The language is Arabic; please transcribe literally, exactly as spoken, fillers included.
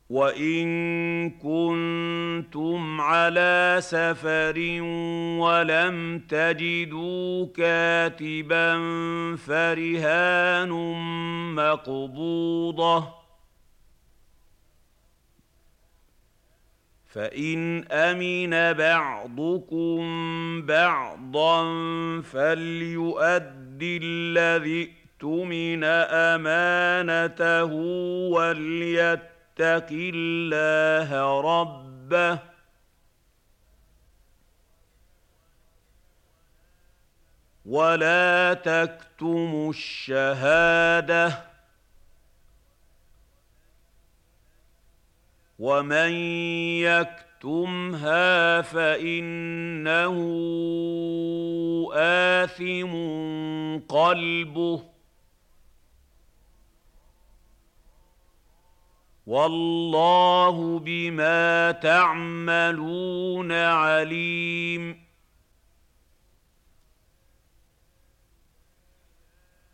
وَإِن كُنتُمْ عَلَىٰ سَفَرٍ وَلَمْ تَجِدُوا كَاتِبًا فَرِهَانٌ مَّقْبُوضَةٌ ۖ فَإِنْ أَمِنَ بَعْضُكُم بَعْضًا فَلْيُؤَدِّ الَّذِي اؤْتُمِنَ أَمَانَتَهُ وَلْيَتَّقِ اللَّهَ رَبَّهُ ۗ وَلَا تَكْتُمُوا الشَّهَادَةَ ۚ وَمَن يَكْتُمْهَا فَإِنَّهُ آثِمٌ قَلْبُهُ ۗ وَاللَّهُ بِمَا تَعْمَلُونَ عَلِيمٌ.